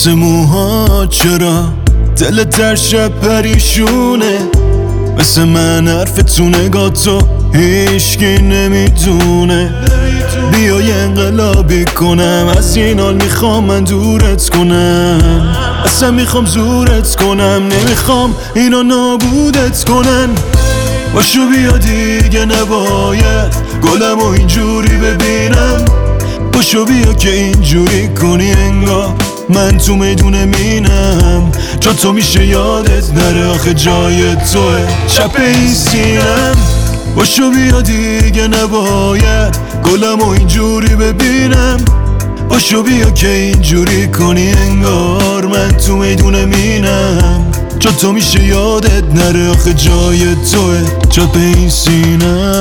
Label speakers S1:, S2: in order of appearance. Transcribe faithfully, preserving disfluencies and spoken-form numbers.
S1: واسه موها چرا دلت در شب پریشونه؟ مثل من حرف تو نگاه تو هیچکی نمیدونه. بیای انقلابی کنم، از این حال میخوام من دورت کنم. اصلا میخوام زورت کنم، نمیخوام اینا نابودت کنن. باشو بیا دیگه نباید گلم و اینجوری ببینم. باشو بیا که اینجوری کنی انگار من تو میدون مینم. جا تو میشه یادت نره، آخه جای توه چپ این سینم. باشو بیا دیگه نباید گلم و اینجوری ببینم. باشو بیا که اینجوری کنی انگار من تو میدون مینم. جا تو میشه یادت نره، آخه جای توه چپ این سینم.